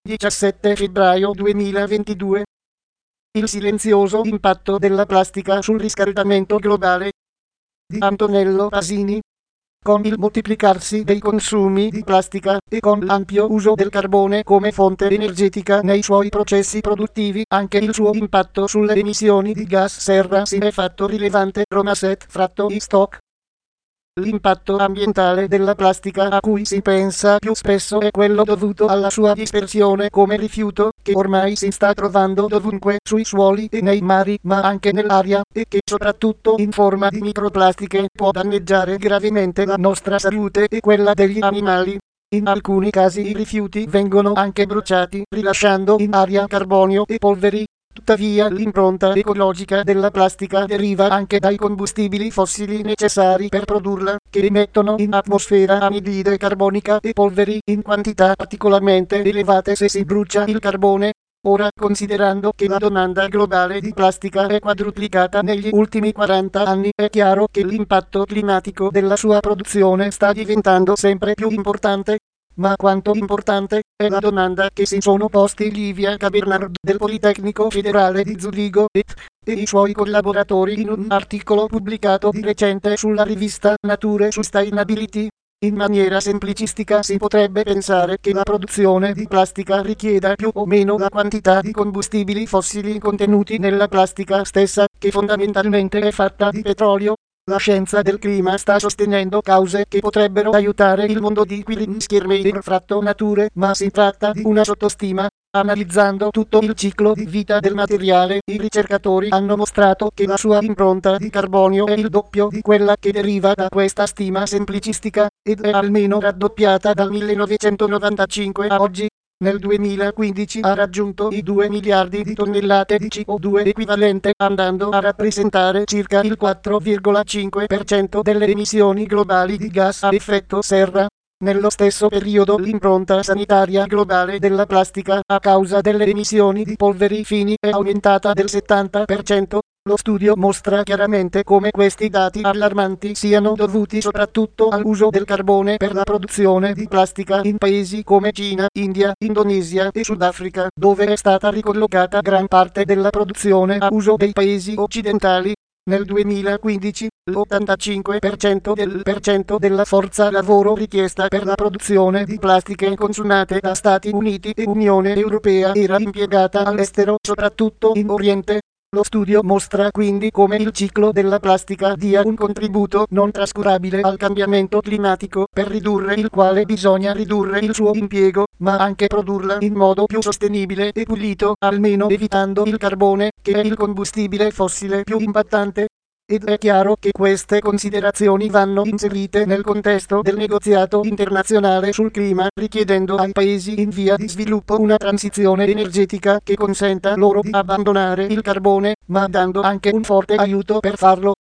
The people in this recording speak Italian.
17 febbraio 2022. Il silenzioso impatto della plastica sul riscaldamento globale di Antonello Pasini. Con il moltiplicarsi dei consumi di plastica e con l'ampio uso del carbone come fonte energetica nei suoi processi produttivi, anche il suo impatto sulle emissioni di gas serra si è fatto rilevante. Romaset fratto i stock. L'impatto ambientale della plastica a cui si pensa più spesso è quello dovuto alla sua dispersione come rifiuto, che ormai si sta trovando dovunque sui suoli e nei mari, ma anche nell'aria, e che soprattutto in forma di microplastiche può danneggiare gravemente la nostra salute e quella degli animali. In alcuni casi i rifiuti vengono anche bruciati, rilasciando in aria carbonio e polveri. Tuttavia l'impronta ecologica della plastica deriva anche dai combustibili fossili necessari per produrla, che emettono in atmosfera anidride carbonica e polveri in quantità particolarmente elevate se si brucia il carbone. Ora, considerando che la domanda globale di plastica è quadruplicata negli ultimi 40 anni, è chiaro che l'impatto climatico della sua produzione sta diventando sempre più importante. Ma quanto importante è la domanda che si sono posti Livia Cabernard del Politecnico Federale di Zurigo e i suoi collaboratori in un articolo pubblicato di recente sulla rivista Nature Sustainability. In maniera semplicistica si potrebbe pensare che la produzione di plastica richieda più o meno la quantità di combustibili fossili contenuti nella plastica stessa, che fondamentalmente è fatta di petrolio. La scienza del clima sta sostenendo cause che potrebbero aiutare il mondo di Quirinskirmeier fratto Nature, ma si tratta di una sottostima. Analizzando tutto il ciclo di vita del materiale, i ricercatori hanno mostrato che la sua impronta di carbonio è il doppio di quella che deriva da questa stima semplicistica, ed è almeno raddoppiata dal 1995 a oggi. Nel 2015 ha raggiunto i 2 miliardi di tonnellate di CO2 equivalente, andando a rappresentare circa il 4,5% delle emissioni globali di gas a effetto serra. Nello stesso periodo l'impronta sanitaria globale della plastica a causa delle emissioni di polveri fini è aumentata del 70%. Lo studio mostra chiaramente come questi dati allarmanti siano dovuti soprattutto all'uso del carbone per la produzione di plastica in paesi come Cina, India, Indonesia e Sudafrica, dove è stata ricollocata gran parte della produzione a uso dei paesi occidentali. Nel 2015, l'85% della forza lavoro richiesta per la produzione di plastiche consumate da Stati Uniti e Unione Europea era impiegata all'estero, soprattutto in Oriente. Lo studio mostra quindi come il ciclo della plastica dia un contributo non trascurabile al cambiamento climatico, per ridurre il quale bisogna ridurre il suo impiego, ma anche produrla in modo più sostenibile e pulito, almeno evitando il carbone, che è il combustibile fossile più impattante. Ed è chiaro che queste considerazioni vanno inserite nel contesto del negoziato internazionale sul clima, richiedendo ai paesi in via di sviluppo una transizione energetica che consenta loro di abbandonare il carbone, ma dando anche un forte aiuto per farlo.